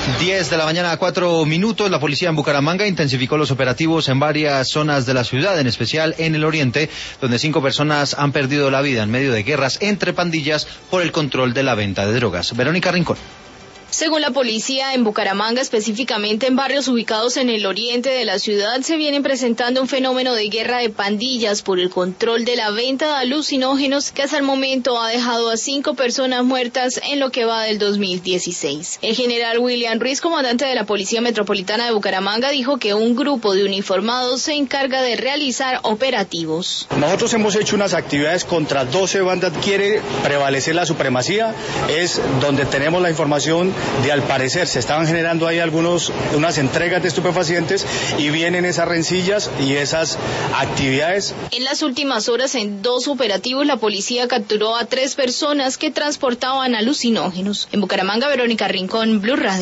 10 de la mañana, 4 minutos. La policía en Bucaramanga intensificó los operativos en varias zonas de la ciudad, en especial en el oriente, donde 5 personas han perdido la vida en medio de guerras entre pandillas por el control de la venta de drogas. Verónica Rincón. Según la policía, en Bucaramanga, específicamente en barrios ubicados en el oriente de la ciudad, se vienen presentando un fenómeno de guerra de pandillas por el control de la venta de alucinógenos que hasta el momento ha dejado a 5 personas muertas en lo que va del 2016. El general William Ruiz, comandante de la Policía Metropolitana de Bucaramanga, dijo que un grupo de uniformados se encarga de realizar operativos. Nosotros hemos hecho unas actividades contra 12 bandas. Quiere prevalecer la supremacía, es donde tenemos la información de al parecer se estaban generando ahí unas entregas de estupefacientes y vienen esas rencillas y esas actividades. En las últimas horas, en 2 operativos, la policía capturó a 3 personas que transportaban alucinógenos. En Bucaramanga, Verónica Rincón, Blue Radio.